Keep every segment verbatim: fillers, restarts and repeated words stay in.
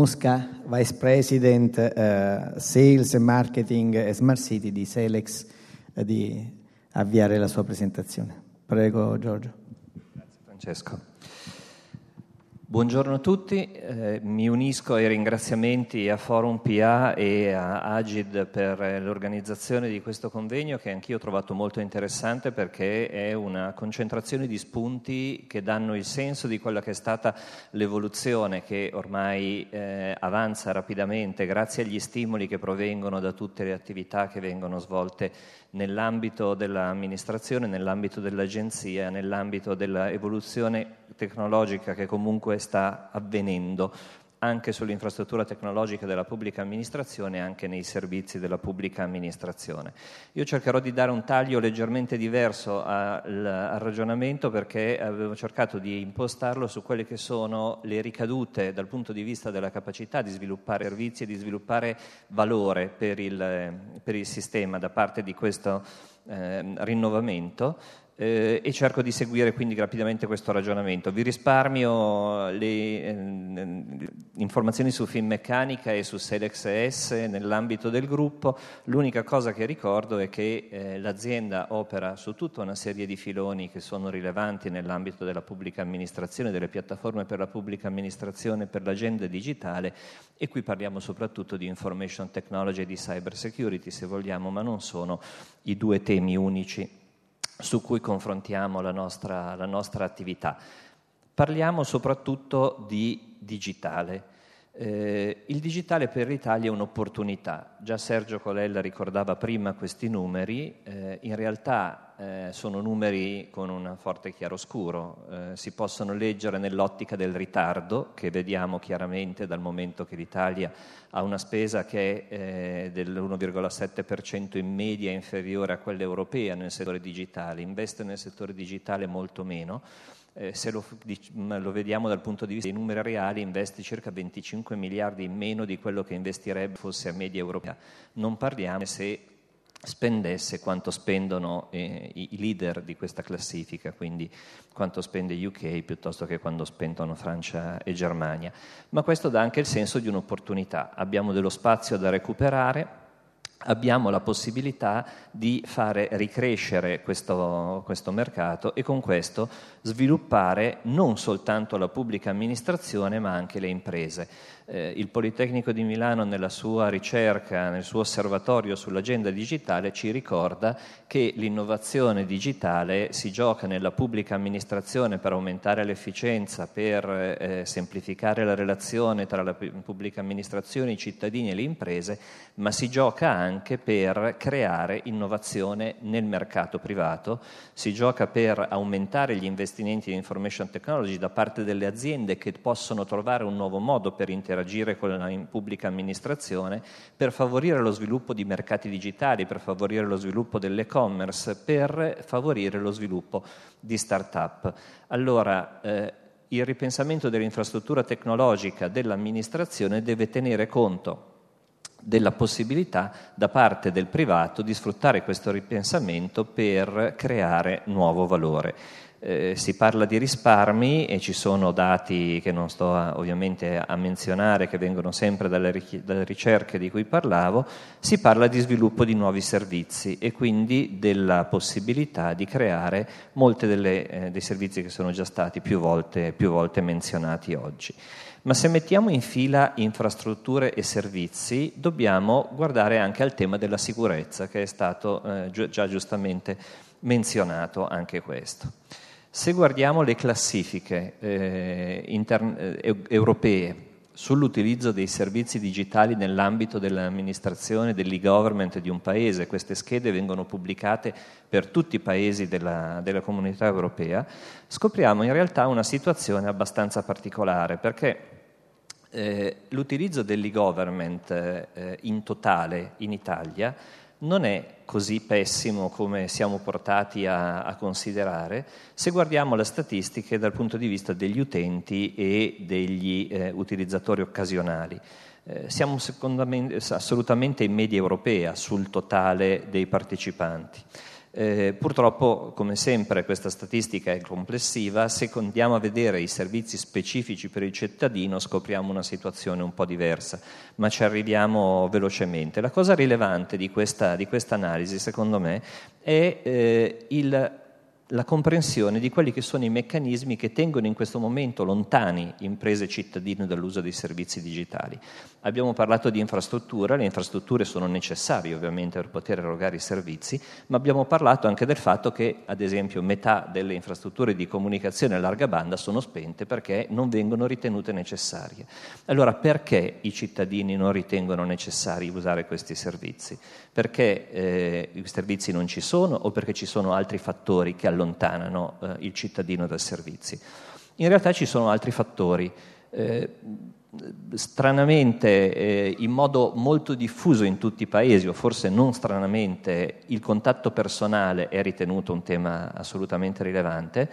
Mosca, Vice President uh, Sales and Marketing e Smart City di Selex, uh, di avviare la sua presentazione. Prego Giorgio. Grazie Francesco. Buongiorno a tutti, eh, mi unisco ai ringraziamenti a Forum P A e a Agid per l'organizzazione di questo convegno, che anch'io ho trovato molto interessante perché è una concentrazione di spunti che danno il senso di quella che è stata l'evoluzione che ormai eh, avanza rapidamente grazie agli stimoli che provengono da tutte le attività che vengono svolte nell'ambito dell'amministrazione, nell'ambito dell'agenzia, nell'ambito dell'evoluzione tecnologica che comunque sta avvenendo anche sull'infrastruttura tecnologica della pubblica amministrazione e anche nei servizi della pubblica amministrazione. Io cercherò di dare un taglio leggermente diverso al, al ragionamento, perché avevo cercato di impostarlo su quelle che sono le ricadute dal punto di vista della capacità di sviluppare servizi e di sviluppare valore per il, per il sistema da parte di questo eh, rinnovamento. Eh, e cerco di seguire quindi rapidamente questo ragionamento. Vi risparmio le eh, informazioni su Finmeccanica e su Selex S nell'ambito del gruppo. L'unica cosa che ricordo è che eh, l'azienda opera su tutta una serie di filoni che sono rilevanti nell'ambito della pubblica amministrazione, delle piattaforme per la pubblica amministrazione, per l'agenda digitale, e qui parliamo soprattutto di information technology e di cyber security, se vogliamo, ma non sono i due temi unici su cui confrontiamo la nostra, la nostra attività. Parliamo soprattutto di digitale. Eh, il digitale per l'Italia è un'opportunità. Già Sergio Colella ricordava prima questi numeri, eh, in realtà eh, sono numeri con un forte chiaroscuro, eh, si possono leggere nell'ottica del ritardo, che vediamo chiaramente dal momento che l'Italia ha una spesa che è eh, dell'uno virgola sette per cento in media inferiore a quella europea nel settore digitale, investe nel settore digitale molto meno. Eh, se lo, lo vediamo dal punto di vista dei numeri reali, investe circa venticinque miliardi in meno di quello che investirebbe fosse a media europea. Non parliamo se spendesse quanto spendono eh, i, i leader di questa classifica, quindi quanto spende U K piuttosto che quando spendono Francia e Germania. Ma questo dà anche il senso di un'opportunità. Abbiamo dello spazio da recuperare, abbiamo la possibilità di fare ricrescere questo, questo mercato e con questo sviluppare non soltanto la pubblica amministrazione ma anche le imprese. Eh, il Politecnico di Milano nella sua ricerca, nel suo osservatorio sull'agenda digitale ci ricorda che l'innovazione digitale si gioca nella pubblica amministrazione per aumentare l'efficienza, per eh, semplificare la relazione tra la pubblica amministrazione, i cittadini e le imprese, ma si gioca anche per creare innovazione nel mercato privato, si gioca per aumentare gli investimenti in information technology da parte delle aziende che possono trovare un nuovo modo per interagire con la pubblica amministrazione, per favorire lo sviluppo di mercati digitali, per favorire lo sviluppo dell'e-commerce, per favorire lo sviluppo di start-up. Allora, eh, il ripensamento dell'infrastruttura tecnologica dell'amministrazione deve tenere conto della possibilità da parte del privato di sfruttare questo ripensamento per creare nuovo valore. Eh, si parla di risparmi e ci sono dati che non sto a, ovviamente a menzionare, che vengono sempre dalle, ric- dalle ricerche di cui parlavo. Si parla di sviluppo di nuovi servizi e quindi della possibilità di creare molti eh, dei servizi che sono già stati più volte, più volte menzionati oggi. Ma se mettiamo in fila infrastrutture e servizi, dobbiamo guardare anche al tema della sicurezza, che è stato eh, gi- già giustamente menzionato anche questo. Se guardiamo le classifiche eh, inter- eh, europee sull'utilizzo dei servizi digitali nell'ambito dell'amministrazione, dell'e-government di un paese, queste schede vengono pubblicate per tutti i paesi della, della comunità europea, scopriamo in realtà una situazione abbastanza particolare, perché eh, l'utilizzo dell'e-government eh, in totale in Italia non è così pessimo come siamo portati a, a considerare se guardiamo le statistiche dal punto di vista degli utenti e degli eh, utilizzatori occasionali. Eh, siamo secondo me assolutamente in media europea sul totale dei partecipanti. Eh, purtroppo, come sempre, questa statistica è complessiva. Se andiamo a vedere i servizi specifici per il cittadino scopriamo una situazione un po' diversa, ma ci arriviamo velocemente. La cosa rilevante di questa, di questa analisi, secondo me, è eh, il la comprensione di quelli che sono i meccanismi che tengono in questo momento lontani imprese e cittadini dall'uso dei servizi digitali. Abbiamo parlato di infrastrutture, le infrastrutture sono necessarie ovviamente per poter erogare i servizi, ma abbiamo parlato anche del fatto che, ad esempio, metà delle infrastrutture di comunicazione a larga banda sono spente perché non vengono ritenute necessarie. Allora, perché i cittadini non ritengono necessari usare questi servizi? Perché eh, i servizi non ci sono o perché ci sono altri fattori che allontanano eh, il cittadino dal servizio? In realtà ci sono altri fattori. Eh, stranamente, eh, in modo molto diffuso in tutti i paesi, o forse non stranamente, il contatto personale è ritenuto un tema assolutamente rilevante.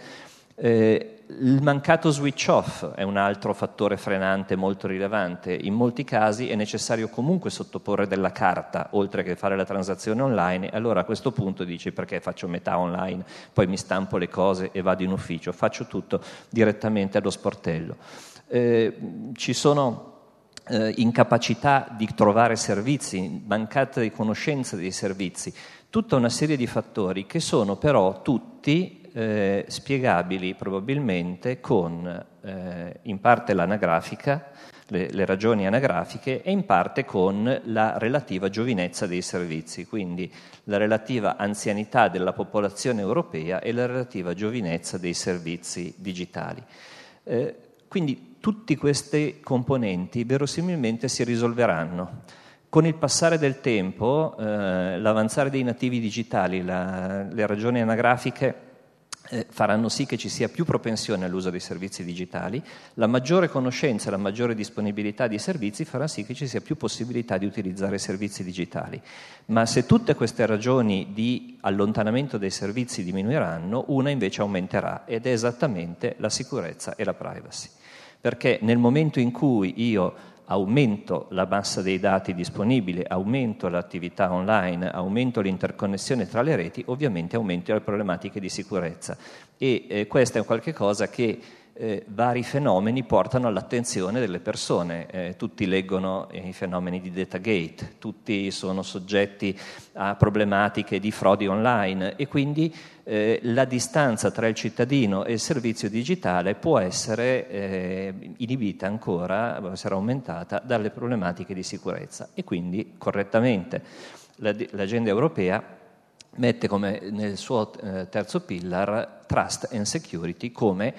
Eh, il mancato switch off è un altro fattore frenante molto rilevante. In molti casi è necessario comunque sottoporre della carta oltre che fare la transazione online, e allora a questo punto dici: perché faccio metà online, poi mi stampo le cose e vado in ufficio, faccio tutto direttamente allo sportello. Eh, ci sono eh, incapacità di trovare servizi, mancata di conoscenza dei servizi, tutta una serie di fattori che sono però tutti Eh, spiegabili probabilmente con eh, in parte l'anagrafica, le, le ragioni anagrafiche, e in parte con la relativa giovinezza dei servizi, quindi la relativa anzianità della popolazione europea e la relativa giovinezza dei servizi digitali. Eh, quindi tutti questi componenti verosimilmente si risolveranno. Con il passare del tempo, eh, l'avanzare dei nativi digitali, la, le ragioni anagrafiche Eh, faranno sì che ci sia più propensione all'uso dei servizi digitali, la maggiore conoscenza e la maggiore disponibilità di servizi farà sì che ci sia più possibilità di utilizzare servizi digitali. Ma se tutte queste ragioni di allontanamento dei servizi diminuiranno, una invece aumenterà, ed è esattamente la sicurezza e la privacy. Perché nel momento in cui io aumento la massa dei dati disponibili, aumento l'attività online, aumento l'interconnessione tra le reti, ovviamente aumento le problematiche di sicurezza, e eh, questo è qualche cosa che eh, vari fenomeni portano all'attenzione delle persone. Eh, tutti leggono i fenomeni di Datagate, tutti sono soggetti a problematiche di frodi online, e quindi eh, la distanza tra il cittadino e il servizio digitale può essere eh, inibita ancora, può essere aumentata dalle problematiche di sicurezza, e quindi correttamente l'agenda europea mette come nel suo eh, terzo pillar Trust and Security come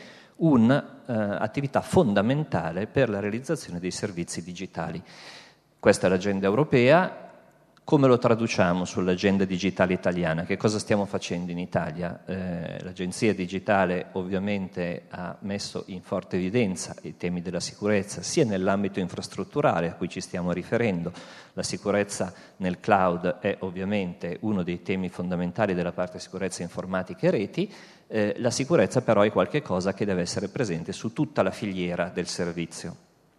un'attività uh, fondamentale per la realizzazione dei servizi digitali. Questa è l'agenda europea. Come lo traduciamo sull'agenda digitale italiana? Che cosa stiamo facendo in Italia? Eh, l'Agenzia Digitale ovviamente ha messo in forte evidenza i temi della sicurezza, sia nell'ambito infrastrutturale a cui ci stiamo riferendo. La sicurezza nel cloud è ovviamente uno dei temi fondamentali della parte sicurezza informatica e reti. Eh, la sicurezza però è qualcosa che deve essere presente su tutta la filiera del servizio,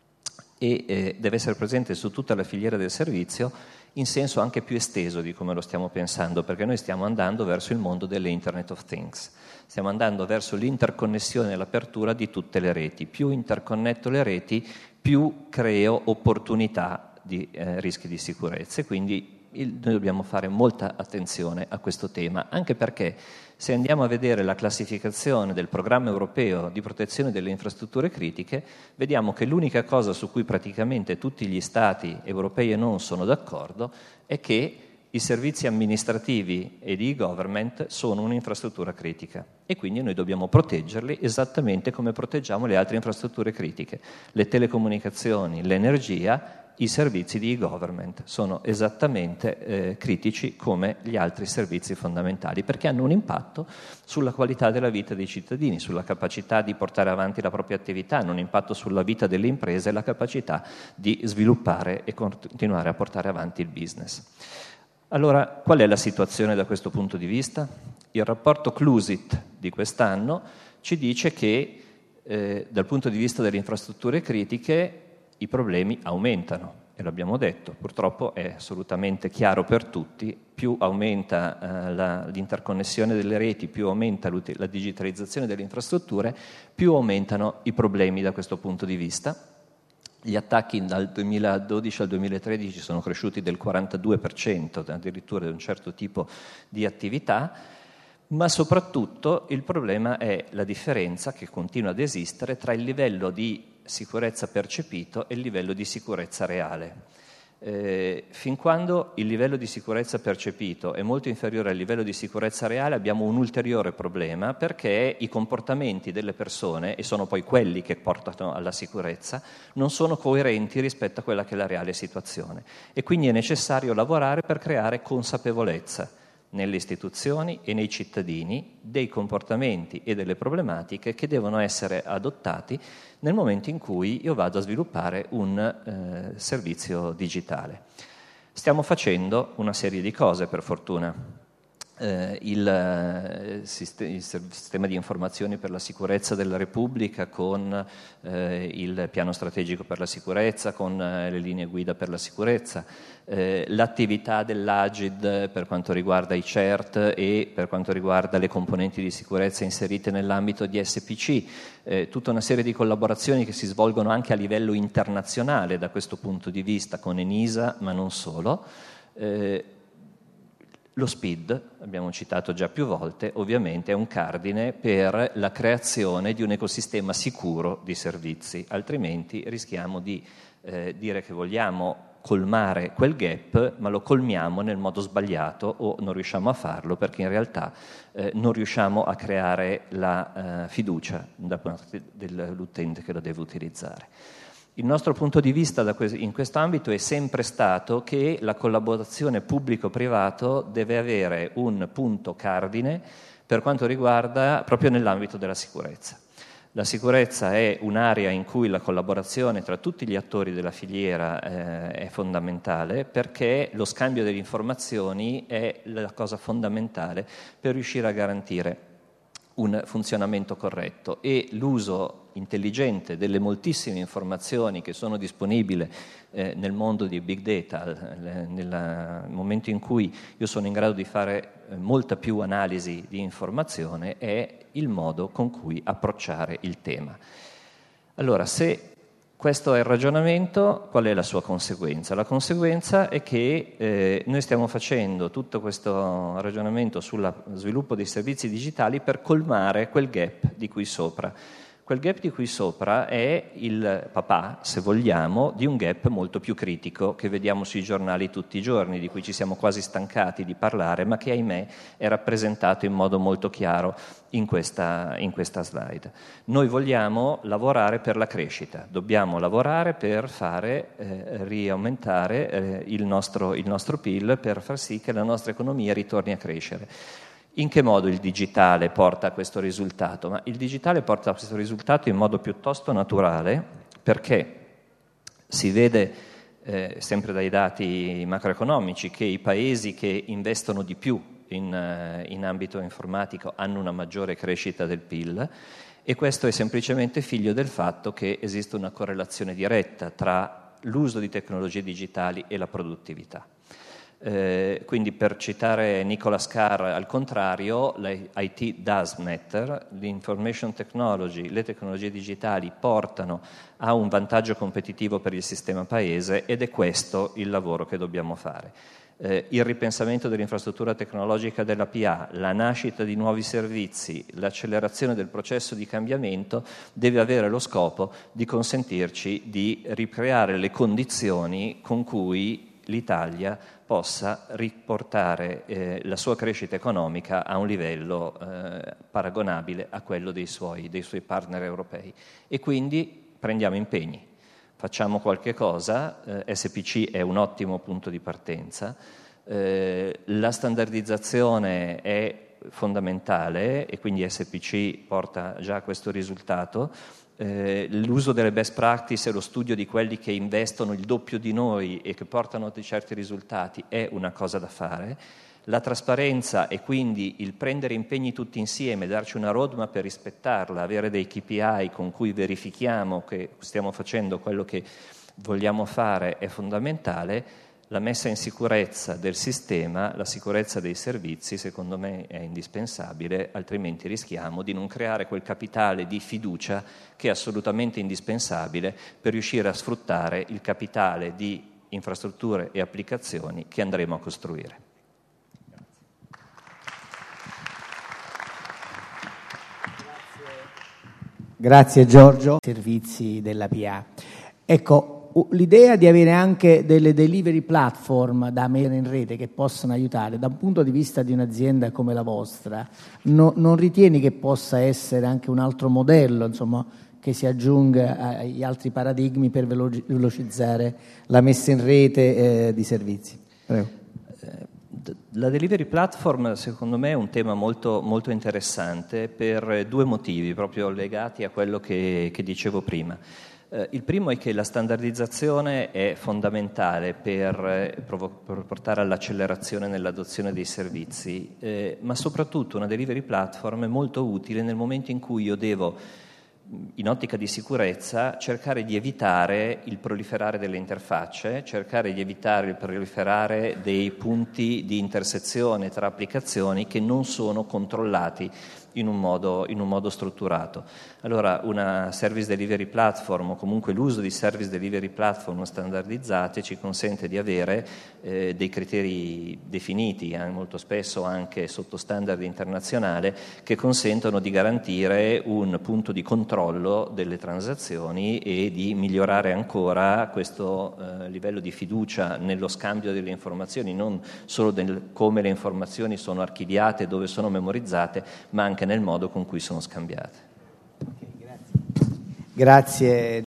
e eh, deve essere presente su tutta la filiera del servizio in senso anche più esteso di come lo stiamo pensando, perché noi stiamo andando verso il mondo delle Internet of Things, stiamo andando verso l'interconnessione e l'apertura di tutte le reti. Più interconnetto le reti, più creo opportunità di eh, rischi di sicurezza, e quindi il, noi dobbiamo fare molta attenzione a questo tema, anche perché se andiamo a vedere la classificazione del programma europeo di protezione delle infrastrutture critiche, vediamo che l'unica cosa su cui praticamente tutti gli Stati europei e non sono d'accordo è che i servizi amministrativi e di e-government sono un'infrastruttura critica, e quindi noi dobbiamo proteggerli esattamente come proteggiamo le altre infrastrutture critiche. Le telecomunicazioni, l'energia, i servizi di e-government sono esattamente eh, critici come gli altri servizi fondamentali, perché hanno un impatto sulla qualità della vita dei cittadini, sulla capacità di portare avanti la propria attività, hanno un impatto sulla vita delle imprese e la capacità di sviluppare e continuare a portare avanti il business. Allora, qual è la situazione da questo punto di vista? Il rapporto Clusit di quest'anno ci dice che eh, dal punto di vista delle infrastrutture critiche i problemi aumentano. e l'abbiamo detto, purtroppo è assolutamente chiaro per tutti, più aumenta eh, la, l'interconnessione delle reti, più aumenta la digitalizzazione delle infrastrutture, più aumentano i problemi da questo punto di vista. Gli attacchi dal duemiladodici al duemilatredici sono cresciuti del quarantadue per cento, addirittura di un certo tipo di attività, ma soprattutto il problema è la differenza che continua ad esistere tra il livello di sicurezza percepito e il livello di sicurezza reale. Eh, fin quando il livello di sicurezza percepito è molto inferiore al livello di sicurezza reale, abbiamo un ulteriore problema, perché i comportamenti delle persone, e sono poi quelli che portano alla sicurezza, non sono coerenti rispetto a quella che è la reale situazione, e quindi è necessario lavorare per creare consapevolezza nelle istituzioni e nei cittadini dei comportamenti e delle problematiche che devono essere adottati nel momento in cui io vado a sviluppare un eh, servizio digitale. Stiamo facendo una serie di cose, per fortuna. Eh, il, eh, sistema, il sistema di informazioni per la sicurezza della Repubblica, con eh, il piano strategico per la sicurezza, con eh, le linee guida per la sicurezza, eh, l'attività dell'Agid per quanto riguarda i C E R T e per quanto riguarda le componenti di sicurezza inserite nell'ambito di S P C, eh, tutta una serie di collaborazioni che si svolgono anche a livello internazionale da questo punto di vista, con ENISA, ma non solo. Eh, Lo SPID, abbiamo citato già più volte, ovviamente è un cardine per la creazione di un ecosistema sicuro di servizi, altrimenti rischiamo di eh, dire che vogliamo colmare quel gap, ma lo colmiamo nel modo sbagliato o non riusciamo a farlo perché in realtà eh, non riusciamo a creare la eh, fiducia da parte dell'utente che lo deve utilizzare. Il nostro punto di vista da que- in questo ambito è sempre stato che la collaborazione pubblico-privato deve avere un punto cardine per quanto riguarda proprio nell'ambito della sicurezza. La sicurezza è un'area in cui la collaborazione tra tutti gli attori della filiera eh, è fondamentale, perché lo scambio delle informazioni è la cosa fondamentale per riuscire a garantire un funzionamento corretto, e l'uso intelligente delle moltissime informazioni che sono disponibili eh, nel mondo di big data, eh, nel momento in cui io sono in grado di fare eh, molta più analisi di informazione, è il modo con cui approcciare il tema. Allora, se questo è il ragionamento, qual è la sua conseguenza? La conseguenza è che eh, noi stiamo facendo tutto questo ragionamento sullo sviluppo dei servizi digitali per colmare quel gap di qui sopra. Quel gap di qui sopra è il papà, se vogliamo, di un gap molto più critico che vediamo sui giornali tutti i giorni, di cui ci siamo quasi stancati di parlare, ma che ahimè è rappresentato in modo molto chiaro in questa, in questa slide. Noi vogliamo lavorare per la crescita, dobbiamo lavorare per fare eh, riaumentare eh, il nostro, il nostro P I L, per far sì che la nostra economia ritorni a crescere. In che modo il digitale porta a questo risultato? Ma il digitale porta a questo risultato in modo piuttosto naturale, perché si vede eh, sempre dai dati macroeconomici che i paesi che investono di più in, eh, in ambito informatico hanno una maggiore crescita del P I L, e questo è semplicemente figlio del fatto che esiste una correlazione diretta tra l'uso di tecnologie digitali e la produttività. Eh, quindi, per citare Nicholas Carr, al contrario, l'I T does matter, l'information technology, le tecnologie digitali portano a un vantaggio competitivo per il sistema paese, ed è questo il lavoro che dobbiamo fare. Eh, il ripensamento dell'infrastruttura tecnologica della P A, la nascita di nuovi servizi, l'accelerazione del processo di cambiamento deve avere lo scopo di consentirci di ricreare le condizioni con cui l'Italia possa riportare eh, la sua crescita economica a un livello eh, paragonabile a quello dei suoi, dei suoi partner europei. E quindi prendiamo impegni, facciamo qualche cosa, eh, S P C è un ottimo punto di partenza, eh, la standardizzazione è fondamentale e quindi S P C porta già a questo risultato. Eh, l'uso delle best practice e lo studio di quelli che investono il doppio di noi e che portano a certi risultati è una cosa da fare. La trasparenza e quindi il prendere impegni tutti insieme, darci una roadmap per rispettarla, avere dei K P I con cui verifichiamo che stiamo facendo quello che vogliamo fare è fondamentale. La messa in sicurezza del sistema, la sicurezza dei servizi, secondo me è indispensabile, altrimenti rischiamo di non creare quel capitale di fiducia che è assolutamente indispensabile per riuscire a sfruttare il capitale di infrastrutture e applicazioni che andremo a costruire. Grazie Giorgio. Servizi della P A. Ecco, l'idea di avere anche delle delivery platform da mettere in rete che possano aiutare, da un punto di vista di un'azienda come la vostra, no, non ritieni che possa essere anche un altro modello, insomma, che si aggiunga agli altri paradigmi per veloci- velocizzare la messa in rete eh, di servizi? Prego. La delivery platform secondo me è un tema molto, molto interessante per due motivi proprio legati a quello che, che dicevo prima. Eh, il primo è che la standardizzazione è fondamentale per, eh, provo- per portare all'accelerazione nell'adozione dei servizi, eh, ma soprattutto una delivery platform è molto utile nel momento in cui io devo, in ottica di sicurezza, cercare di evitare il proliferare delle interfacce, cercare di evitare il proliferare dei punti di intersezione tra applicazioni che non sono controllati in un modo, in un modo strutturato. Allora una service delivery platform o comunque l'uso di service delivery platform standardizzate ci consente di avere eh, dei criteri definiti, eh, molto spesso anche sotto standard internazionale, che consentono di garantire un punto di controllo delle transazioni e di migliorare ancora questo eh, livello di fiducia nello scambio delle informazioni, non solo del come le informazioni sono archiviate, dove sono memorizzate, ma anche nel modo con cui sono scambiate. Okay, grazie. Grazie.